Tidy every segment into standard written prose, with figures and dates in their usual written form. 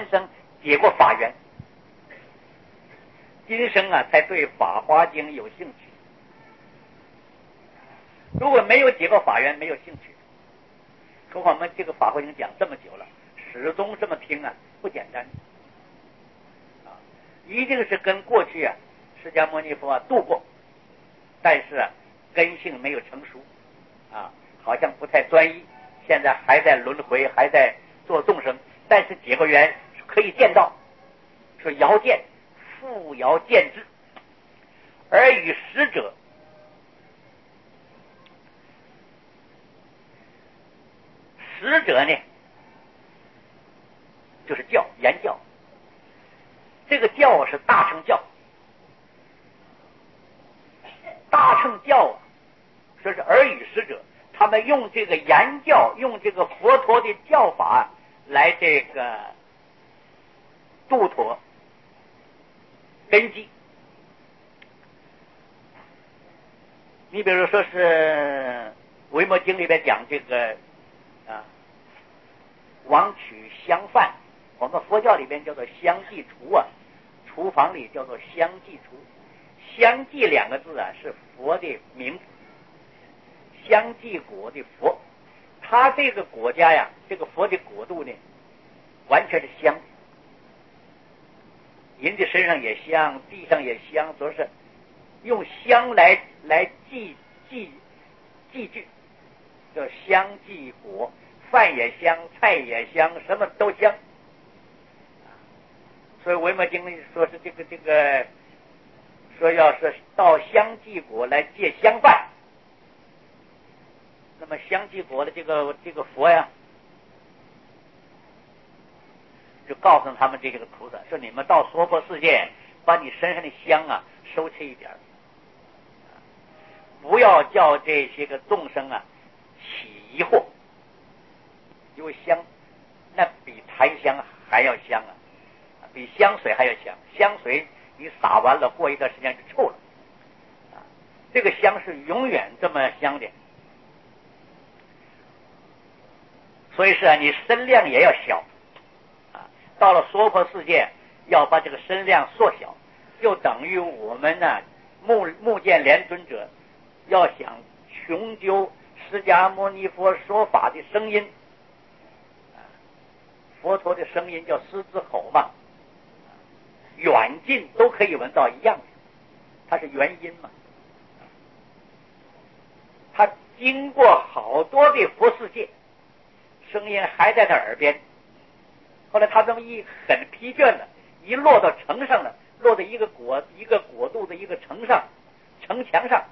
今生结过法缘，今生才对《法华经》有兴趣。如果没有结过法缘，没有兴趣，何况我们这个《法华经》讲这么久了，始终这么听不简单一定是跟过去释迦牟尼佛度过，但是根性没有成熟好像不太专一，现在还在轮回，还在做众生，但是结过缘可以见到，说遥见复遥见之，而与使者呢就是教，言教，这个教是大乘教，大乘教说是耳语使者，他们用这个言教，用这个佛陀的教法来这个度脱根基。你比如说是维摩经里边讲这个王取香饭，我们佛教里边叫做香济厨厨房里叫做香济厨。香济两个字是佛的名字，香济国的佛，他这个国家这个佛的国度呢完全是香，人的身上也香，地上也香，都是用香来祭具，叫香济国，饭也香，菜也香，什么都香。所以维摩经说是这个说要是到香济国来借香饭，那么香济国的这个佛就告诉他们这个菩萨说，你们到娑婆世界把你身上的香收起一点，不要叫这些个众生起疑惑，因为香那比檀香还要香比香水还要香，香水你撒完了过一段时间就臭了这个香是永远这么香的。所以是你身量也要小到了娑婆世界要把这个身量缩小，就等于我们目犍连尊者要想穷究释迦牟尼佛说法的声音，佛陀的声音叫狮子吼嘛，远近都可以闻到一样的，它是原因嘛。它经过好多的佛世界，声音还在他耳边，后来他这么一很疲倦了，一落到城上了，落到一个国度的一个城上，城墙上，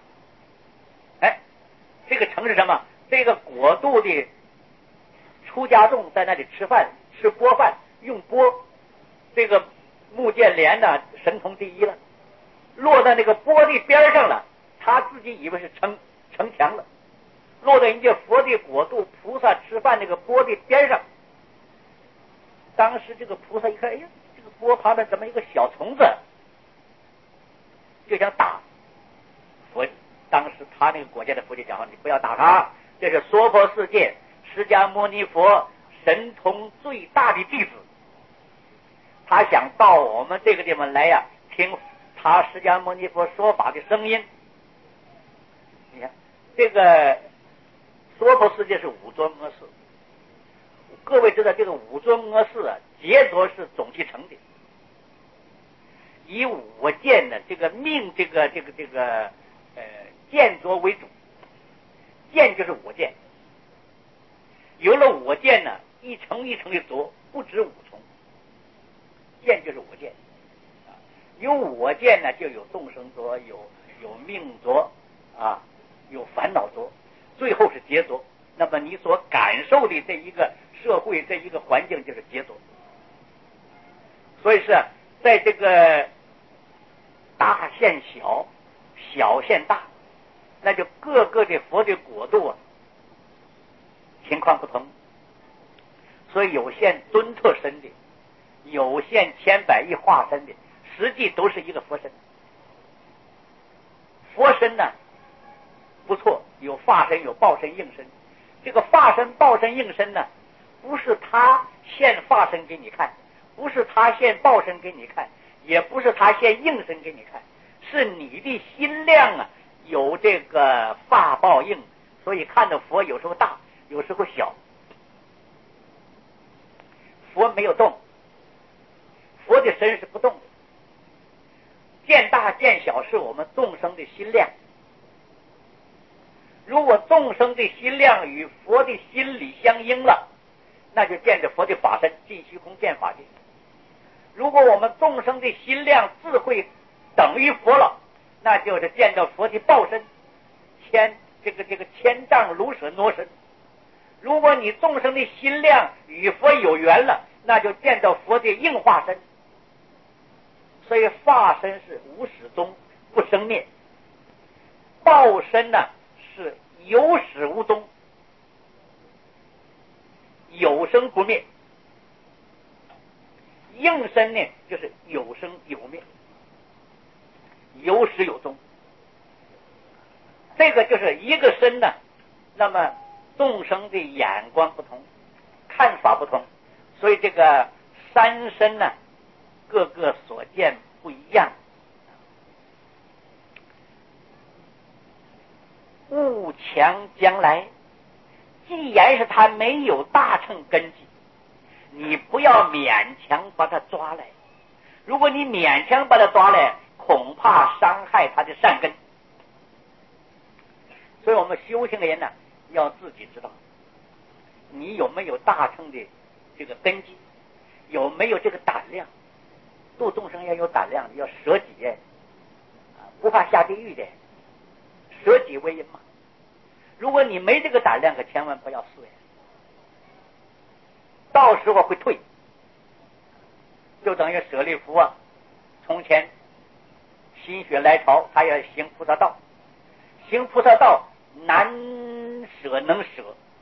这个城是什么？这个国度的出家众在那里吃饭，吃钵饭，用钵，这个目犍连神通第一了，落在那个钵的边上了，他自己以为是城墙了，落在人家佛的国度，菩萨吃饭那个钵的边上。当时这个菩萨一看，哎呀，这个钵旁边怎么一个小虫子，就想打佛。当时他那个国家的佛就讲，你不要打他，这是娑婆世界释迦牟尼佛神通最大的弟子，他想到我们这个地方来听他释迦牟尼佛说法的声音。你看这个娑婆世界是五尊阿寺，各位知道这个五尊阿寺杰作是总继承的，以我见的这个命这个见着为主，见就是我见，有了我见一层一层的着，不止五重，见就是我见有我见就有众生着，有命着有烦恼着，最后是劫着。那么你所感受的这一个社会，这一个环境就是劫着。所以是在这个大现小，小现大，那就各个的佛的国度情况不同。所以有现尊特身的，有现千百亿化身的，实际都是一个佛身。佛身不错，有法身，有报身、应身。这个法身、报身、应身不是他现法身给你看， 不是他现报身给你看，也不是他现应身给你看，是你的心量啊有这个法报应，所以看到佛有时候大，有时候小。佛没有动，佛的身是不动的，见大见小是我们众生的心量。如果众生的心量与佛的心理相应了，那就见着佛的法身，尽虚空见法界。如果我们众生的心量智慧等于佛了，那就是见到佛的报身，千丈如舍挪身。如果你众生的心量与佛有缘了，那就见到佛的应化身。所以法身是无始终不生灭，报身呢是有始无终，有生不灭。应身呢就是有生有灭，有始有终。这个就是一个身呢，那么众生的眼光不同，看法不同，所以这个三身呢各个所见不一样。物强将来，既然是他没有大乘根基，你不要勉强把他抓来，如果你勉强把他抓来，恐怕伤害他的善根。所以我们修行的人呢，要自己知道你有没有大乘的这个根基，有没有这个胆量。度众生要有胆量，要舍己，不怕下地狱的，舍己为因嘛。如果你没这个胆量，可千万不要试，到时候会退。就等于舍利弗啊，从前心血来潮，他要行菩萨道，行菩萨道难舍能舍，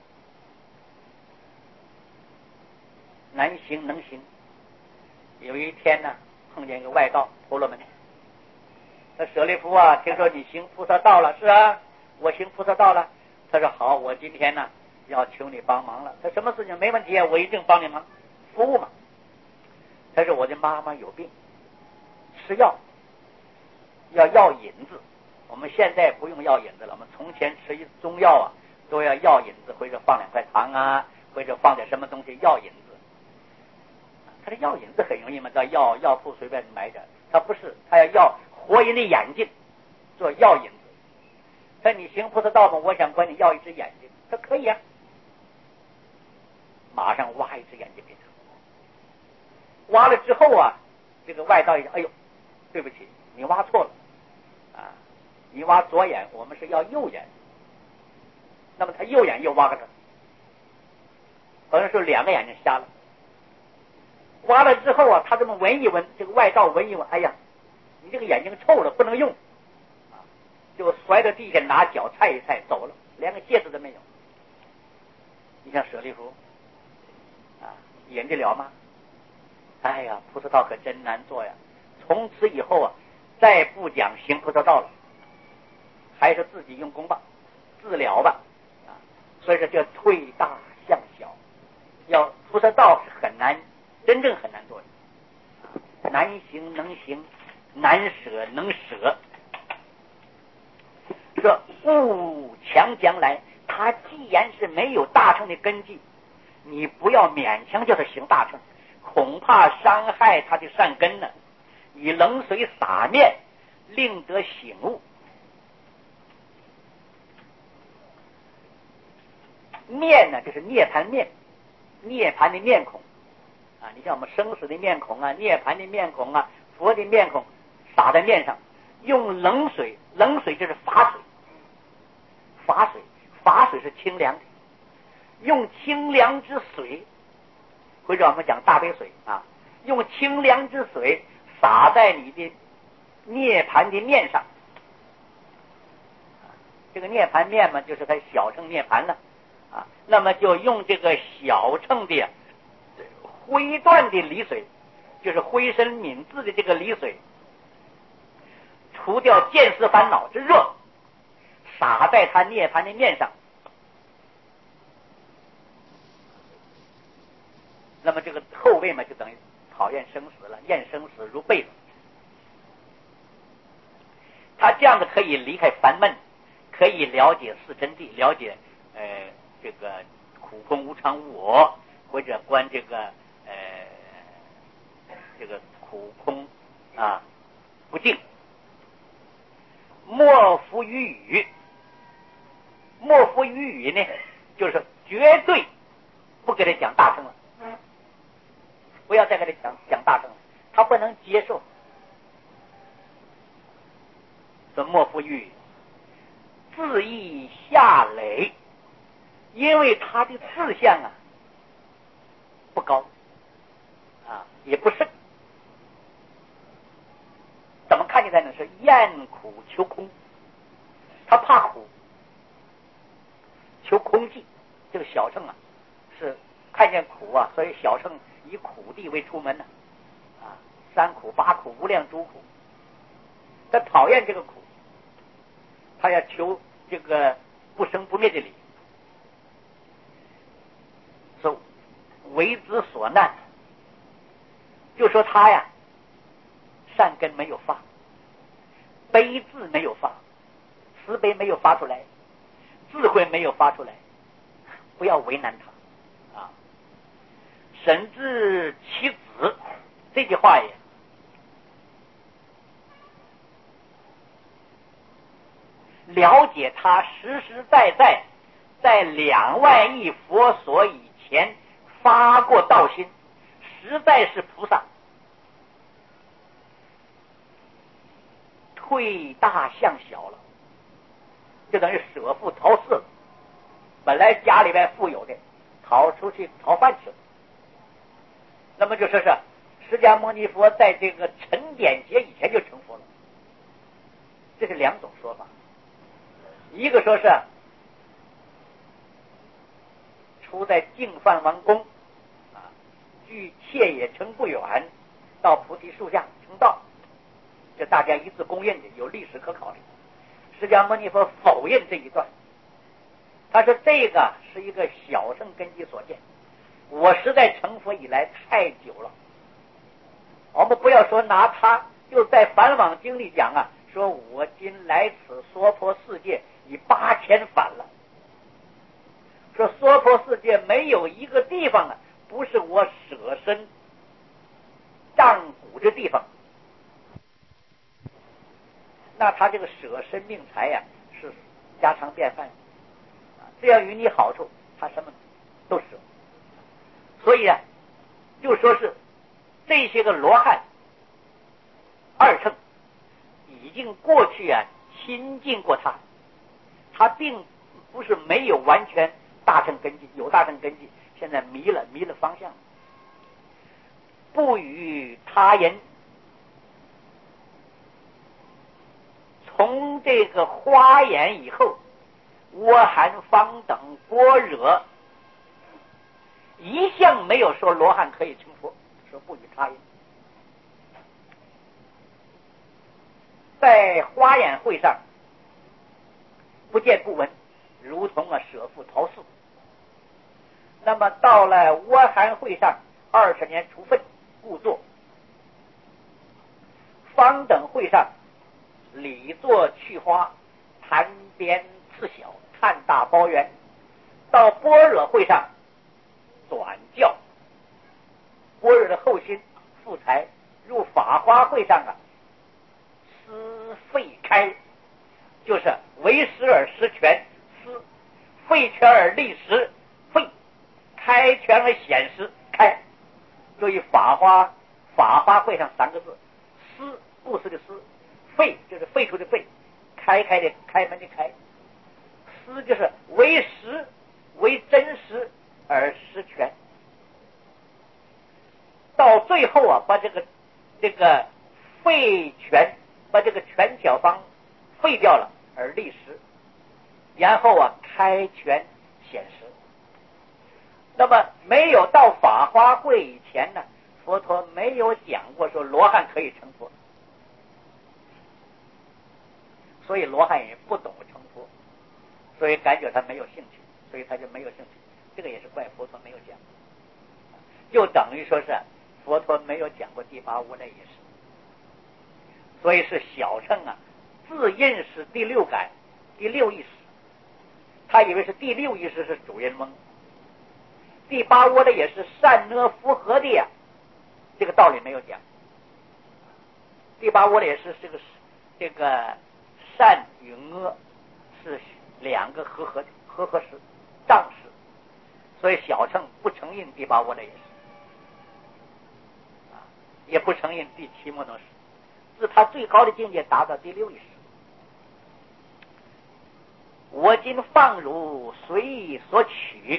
难行能行。有一天呢，碰见一个外道婆罗门，他舍利弗啊，听说你行菩萨道了。是啊，我行菩萨道了。他说好，我今天呢要求你帮忙了。他什么事情？没问题啊，我一定帮你忙，服务嘛。他说我的妈妈有病，吃药要引子。我们现在不用药引子了，我们从前吃一中药啊，都要药引子，或者放2块糖啊，或者放点什么东西药引子。他的药引子很容易嘛，到药铺随便买点。他不是，他要活人的眼睛做药引子。他说你行菩萨道吗？我想管你要一只眼睛。他可以啊，马上挖一只眼睛给他。挖了之后啊，这个外道一想，哎呦，对不起，你挖错了啊！你挖左眼，我们是要右眼。那么他右眼又挖个这，好像是2个眼睛瞎了。挖了之后啊，他这么闻一闻，这个外道闻一闻，哎呀，你这个眼睛臭了，不能用啊，就摔到地下，拿脚踩一踩走了，连个戒指都没有。你像舍利弗啊，引得了吗？哎呀，菩萨道可真难做呀！从此以后啊，再不讲行菩萨道了，还是自己用功吧，自了吧啊！所以说叫退大向小，要菩萨道是很难，真正很难做的，难行能行，难舍能舍。这物强将来，他既然是没有大乘的根基，你不要勉强叫他行大乘，恐怕伤害他的善根呢。以冷水洒面，令得醒悟。面呢，就是涅盘面，涅盘的面孔啊！你像我们生死的面孔啊，涅盘的面孔啊，佛的面孔，洒在面上，用冷水，冷水就是法水，法水是清凉的，用清凉之水，或者我们讲大杯水啊，用清凉之水洒在你的涅盘的面上。这个涅盘面嘛，就是它小乘涅盘了啊。那么就用这个小乘的灰断的离水，就是灰身泯字的这个离水，除掉见思烦恼之热，洒在他涅盘的面上。那么这个后味嘛，就等于讨厌生死了，厌生死如被子。他这样子可以离开烦闷，可以了解四真谛，了解这个苦空无常无我，或者观这个苦空不净。莫服于语，莫服于语呢，就是绝对不给他讲大乘了，不要再给他讲大乘了，他不能接受。说莫服于语，自意下累，因为他的志向不高也不深。怎么看见他呢？是厌苦求空，他怕苦，求空寂。这个小乘是看见苦所以小乘以苦地为出门三苦八苦无量诸苦，他讨厌这个苦，他要求这个不生不灭的理，说为之所难。就说他善根没有发，悲智没有发，慈悲没有发出来，智慧没有发出来，不要为难他审知其子，这句话了解他实实在在在2万亿佛所以前发过道心，实在是菩萨，退大向小了，就等于舍富逃寺了。本来家里边富有的，逃出去逃饭去了。那么就说是释迦牟尼佛在这个陈典节以前就成佛了，这是2种说法。一个说是出在净饭王宫距切野城不远，到菩提树下成道，这大家一致公认的，有历史可考的。释迦牟尼佛否认这一段，他说这个是一个小乘根基所见，我实在成佛以来太久了，我们不要说拿他，就在梵网经里讲说我今来此娑婆世界已8000返了，说娑婆世界没有一个地方不是我舍身丈骨的地方。那他这个舍身命财是家常便饭，只要与你好处，他什么都舍。所以就说是这些个罗汉二乘已经过去亲近过他，他并不是没有完全大乘根基，有大乘根基，现在迷了方向，不与他人。从这个花眼以后，阿含方等般若一向没有说罗汉可以成佛，说不与他人。在花眼会上不见不闻，如同舍富逃寺。那么到了阿含会上20年除分故作，方等会上理作去花，谈边次小，看大包圆。到般若会上转教，般若的后心复才入法华会上思废开，就是为实而实权，思废权而立实，废开权而显实，开。所以法华会上3个字，思故事的思，废就是废除的废，开的开门的开，思就是为实为真实而实权。到最后把这个废权，把这个权巧方废掉了而立实，然后开权显实。那么没有到法华会以前呢，佛陀没有讲过说罗汉可以成佛，所以罗汉也不懂成佛，所以感觉他没有兴趣，所以他就没有兴趣。这个也是怪佛陀没有讲，就等于说是佛佛陀没有讲过第八无赖也是，所以是小乘啊，自认是第六感、第六意识，他以为是第六意识是主人翁，第八窝的也是善恶符合的呀，这个道理没有讲。第八窝的也是这个善与恶是两个和合时障识，所以小乘不承认第八窝的也是，也不承认第七摩罗识，自他最高的境界达到第六意识。我今放汝随意所取，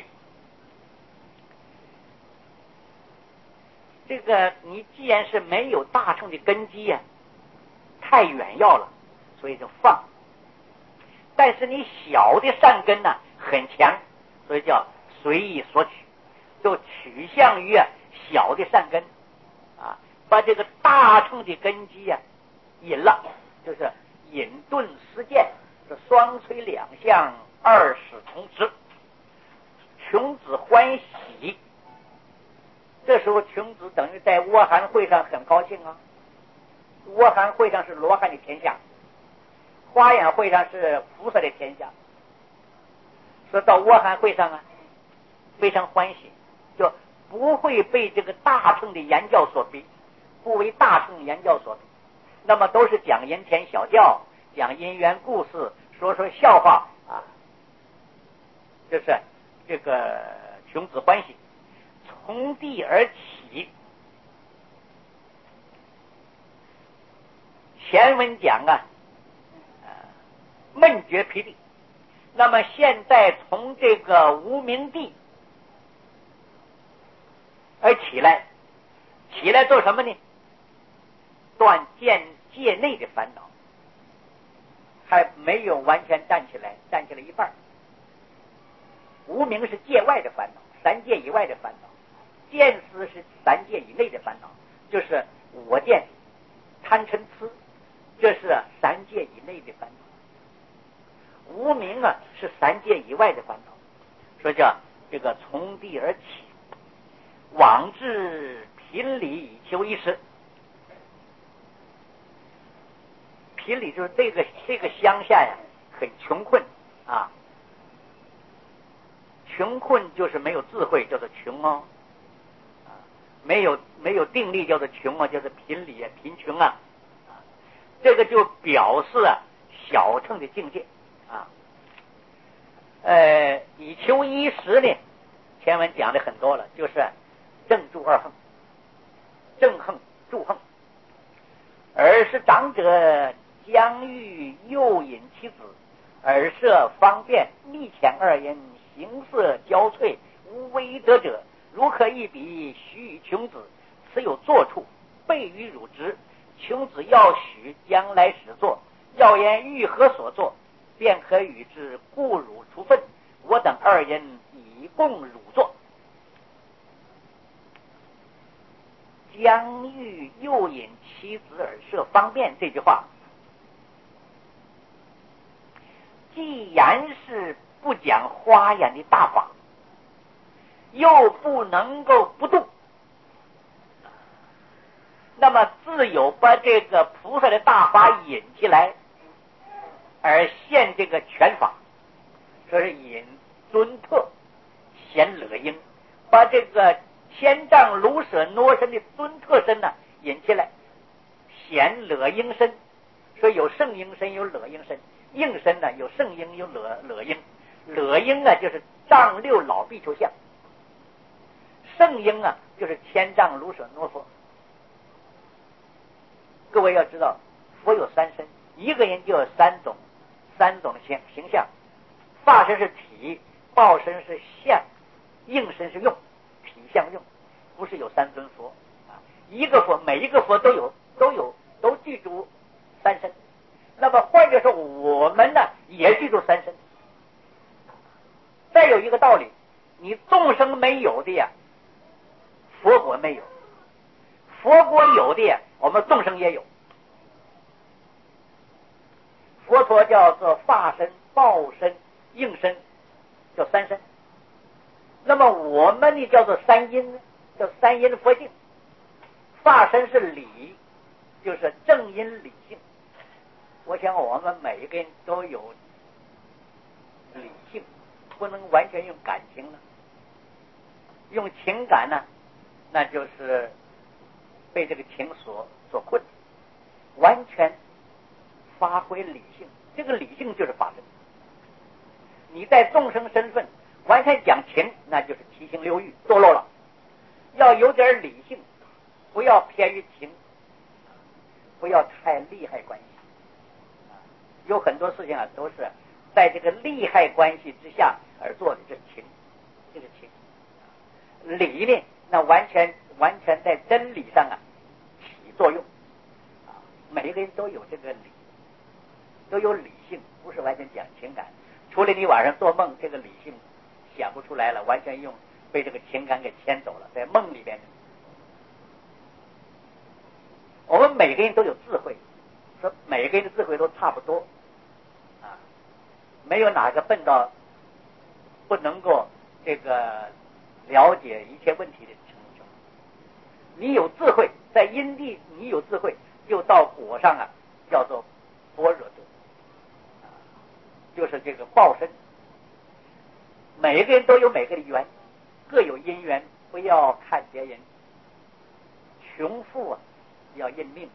这个你既然是没有大乘的根基呀，太远要了，所以就放。但是你小的善根呢很强，所以叫随意所取，就取向于小的善根啊，把这个大乘的根基引了，就是引顿实践，是双垂两相，二使同持，穷子欢喜。这时候穷子等于在窝含会上很高兴啊，窝含会上是罗汉的天下，花眼会上是菩萨的天下，说到窝含会上非常欢喜，就不会被这个大乘的言教所逼，不为大乘言教所逼，那么都是讲言田小教，讲因缘故事，说笑话啊，就是这个穷子欢喜，从地而起。前文讲闷绝皮地，那么现在从这个无名地而起来做什么呢？断界内的烦恼，还没有完全站起来一半。无名是界外的烦恼，三界以外的烦恼，见思是三界以内的烦恼，就是我见、贪嗔痴，这是三界以内的烦恼。无名是三界以外的烦恼，说叫这个从地而起，往至贫里以求一时。贫里就是这个乡下很穷困啊，穷困就是没有智慧，叫做穷哦，没有定力叫做穷叫做贫里贫穷啊。这个就表示小乘的境界啊。以求一时呢，前文讲的很多了，就是正住二横，正横住横。尔时长者将欲诱引其子，尔设方便，密遣二人，形色交瘁，无为得者。如可一笔，许与穷子，此有坐处，备于汝之。穷子要许，将来始作，要言欲何所作，便可与之，故汝处分。我等二人以供汝作。将欲诱引其子而设方便，这句话既然是不讲花眼的大法，又不能够不动，那么自有把这个菩萨的大法引起来，而现这个权法，说是引尊特显乐音，把这个千丈卢舍挪身的尊特身引起来，显乐音身。说有圣音身，有乐音身，应身有圣音，有乐音。乐音就是丈六老比丘相，圣音就是千丈卢舍挪佛。各位要知道，佛有三身，一个人就有三种形象，法身是体，报身是相，应身是用，体相用，不是有三尊佛一个佛，每一个佛都具足三身。那么换句说，我们也具足三身。再有一个道理，你众生没有的佛国没有；佛国有的我们众生也有。佛陀叫做法身、报身、应身，叫三身。那么我们叫做三因，叫三因佛性。 身是理，就是正因理性。我想我们每一个人都有理性，不能完全用感情了，用情感呢，那就是被这个情所困，完全发挥理性。这个理性就是法身。你在众生身份完全讲情，那就是七情六欲堕落了。要有点理性，不要偏于情，不要太利害关系。有很多事情啊，都是在这个利害关系之下而做的，这是情，这是情。理呢，那完全在真理上啊起作用。每一个人都有这个理，都有理性，不是完全讲情感。除了你晚上做梦，这个理性想不出来了，完全被这个情感给牵走了，在梦里边。我们每个人都有智慧，说每个人的智慧都差不多啊，没有哪个笨到不能够这个了解一切问题的程度。你有智慧，在因地你有智慧，就到果上啊，叫做般若智，就是这个报身。每一个人都有每个的缘，各有因缘，不要看别人。穷富啊，要认命。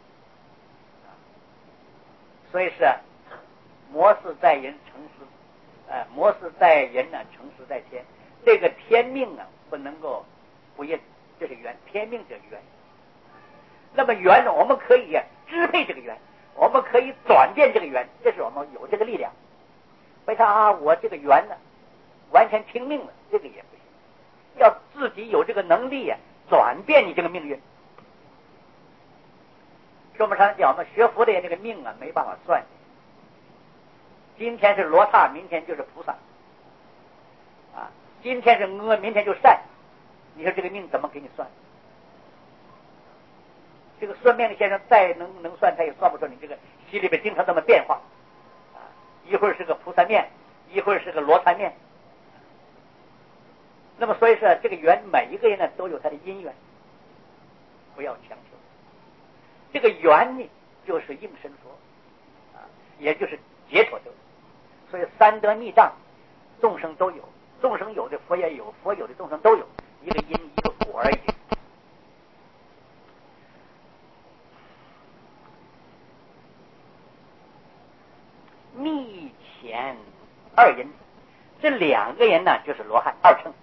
所以是魔事在人，成事魔事在人呢，成事在天。这个天命啊，不能够不认，这是缘，天命这缘。那么缘呢，我们可以支配这个缘，我们可以转变这个缘，这是我们有这个力量。为啥我这个缘呢完全听命了？这个也不行，要自己有这个能力转变你这个命运。说不上讲，我们学佛的这个命啊，没办法算。今天是罗刹，明天就是菩萨啊，今天是恶，明天就善。你说这个命怎么给你算？这个算命的先生再能算，他也算不出你这个心里边经常这么变化啊，一会儿是个菩萨面，一会儿是个罗刹面。那么所以说，这个缘每一个人呢都有他的因缘，不要强求。这个缘呢，就是应身佛啊，也就是解脱者。所以三德密藏，众生都有，众生有的佛也有，佛有的众生都有，一个因一个果而已。密前二因，这两个人呢，就是罗汉二乘。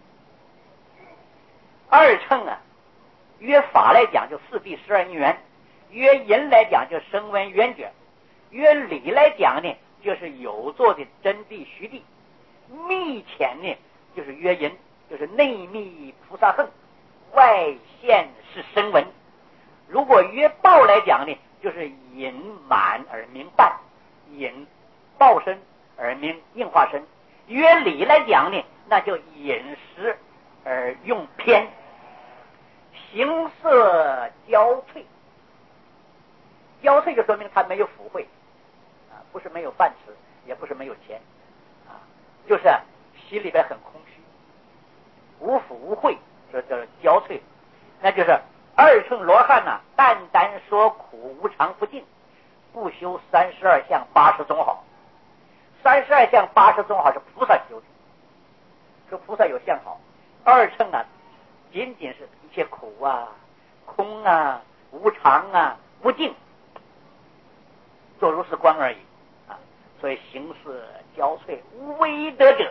二乘啊，约法来讲就四谛12因缘，约因来讲就声闻缘觉，约理来讲呢，就是有作的真谛虚谛。密前呢，就是约因，就是内密菩萨恨，外现是声闻。如果约报来讲呢，就是隐满而明半，隐报身而明应化身。约理来讲呢，那就隐实而用偏，形色交瘁。交瘁就说明他没有福慧啊，不是没有饭吃，也不是没有钱啊，就是心里边很空虚，无福无慧，这叫交瘁。那就是二乘罗汉呐，单单说苦无常不净，不修32相80种好。32相80种好是菩萨修的，说菩萨有相好。二乘啊，仅仅是一切苦啊、空啊、无常啊、不净，做如是观而已啊。所以形似交瘁，无为德者。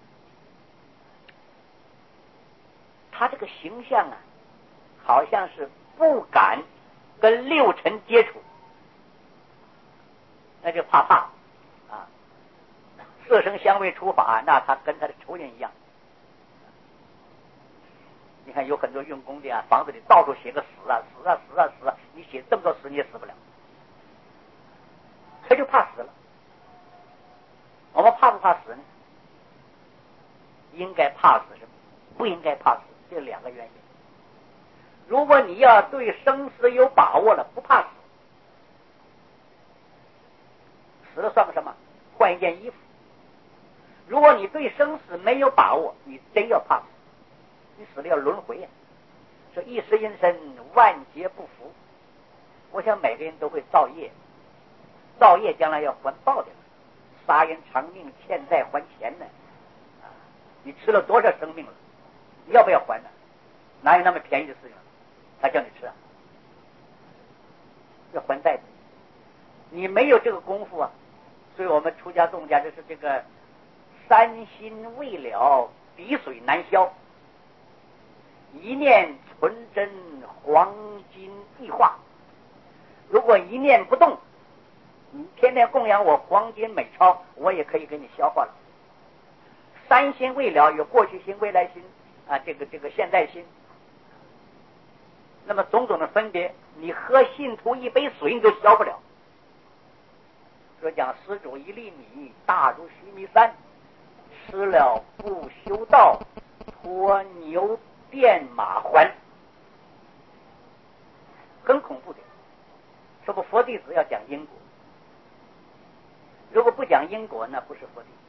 他这个形象啊，好像是不敢跟六尘接触，那就怕啊。色声香味触法，那他跟他的仇人一样。你看有很多用功的啊，房子里到处写个死啊死啊死啊死啊，你写这么多死你也死不了，他就怕死了。我们怕不怕死呢？应该怕死是不应该怕死，这两个原因。如果你要对生死有把握了，不怕死，死了算个什么？换一件衣服。如果你对生死没有把握，你真要怕死，你死了要轮回呀。 说一时因身，万劫不复。我想每个人都会造业，造业将来要还报的，杀人偿命，欠债还钱呢。你吃了多少生命了？你要不要还呢？哪有那么便宜的事情？他叫你吃啊，要还债的。你没有这个功夫啊，所以我们出家众家就是这个三心未了，滴水难消。一念纯真，黄金易化。如果一念不动，你天天供养我黄金美钞，我也可以给你消化了。三心未了，有过去心、未来心啊，这个现在心。那么种种的分别，你喝信徒一杯水你都消不了。说讲施主一粒米，大如须弥山，吃了不修道，拖牛变马还，很恐怖的。说不佛弟子要讲因果，如果不讲因果，那不是佛弟子。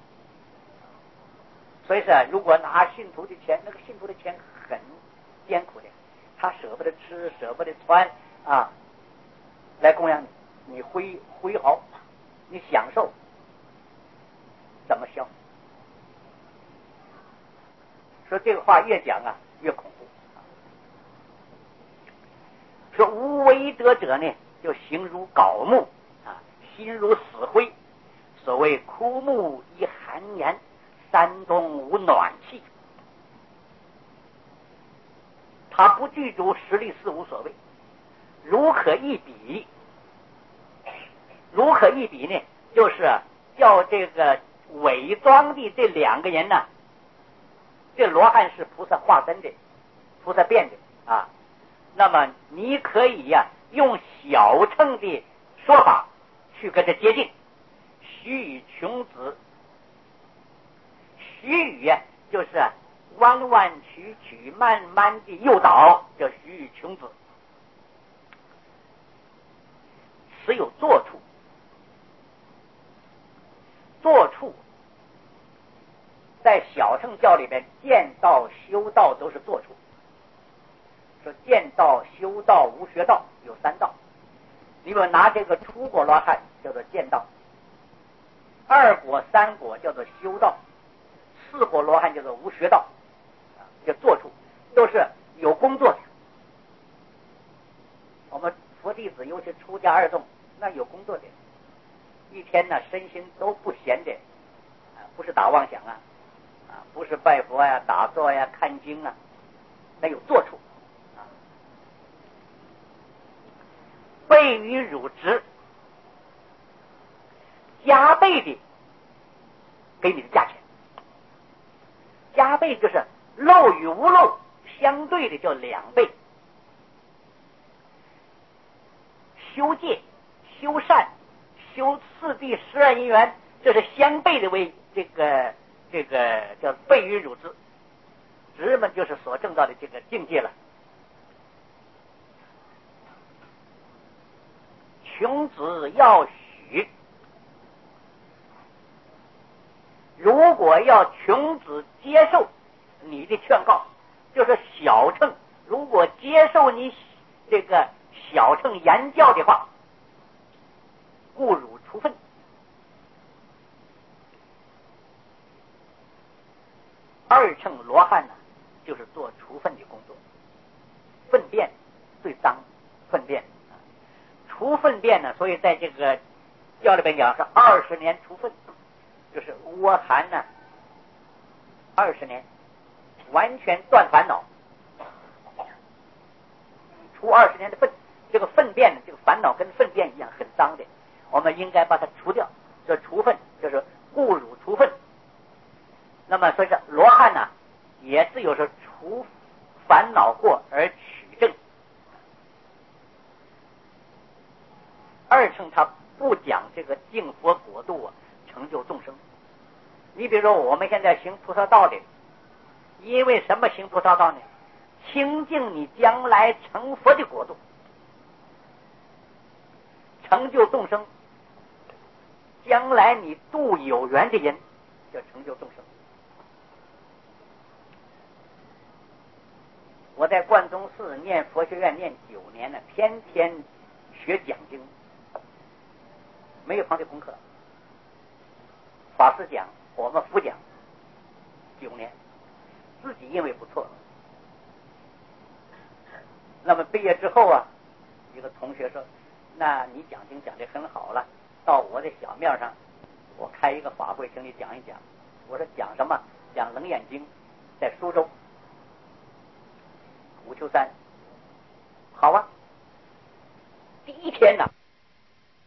所以说，如果拿信徒的钱，那个信徒的钱很艰苦的，他舍不得吃，舍不得穿啊，来供养你，你挥毫，你享受，怎么消？说这个话越讲啊越恐怖。说无为德者呢，就形如槁木啊，心如死灰。所谓枯木一寒年，山中无暖气。他不具足实力是无所谓。如可一比？如可一比呢？就是叫这个伪装的这两个人呢，这罗汉是菩萨化身的，菩萨变的啊。那么你可以呀，用小乘的说法去跟他接近。须臾穷子，须臾呀，就是弯弯曲曲、慢慢的诱导，叫须臾穷子。此有坐处，坐处在小乘教里边，见道、修道都是坐处。说见道、修道、无学道有三道。你们拿这个初果罗汉叫做见道，二果、三果叫做修道，四果罗汉叫做无学道，叫坐处，都是有工作的。我们佛弟子尤其出家二众，那有工作的，一天呢身心都不闲的，不是打妄想啊，不是拜佛呀、打坐呀、看经啊，那有坐处。倍于汝职，加倍的给你的价钱。加倍就是漏与无漏相对的，叫两倍。修戒、修善、修次第12因缘，这是相倍的为这个叫倍于汝职。职们就是所证到的这个境界了。穷子要许，如果要穷子接受你的劝告，就是小乘如果接受你这个小乘言教的话，故汝除粪。二乘罗汉呢，就是做除粪的工作，粪便最脏，粪便。除粪便呢，所以在这个教里边讲是20年除粪，就是窝含呢20年，完全断烦恼，除20年的粪。这个粪便呢，这个烦恼跟粪便一样很脏的，我们应该把它除掉。这除粪就是故汝除粪。那么所以说罗汉呢，也是有时除烦恼过而取正。二乘他不讲这个净佛国度啊，成就众生。你比如说我们现在行菩萨道的，因为什么行菩萨道呢？清净你将来成佛的国度，成就众生。将来你度有缘的人，叫成就众生。 我在贯中寺念佛学院念9年呢，天天学讲经，没有旁听功课。法师讲，我们辅讲9年，自己因为不错。那么毕业之后啊，一个同学说：“那你讲经讲得很好了，到我的小庙上，我开一个法会，请你讲一讲。”我说：“讲什么？讲《楞严经》，在苏州五丘山。”好啊。第一天呢，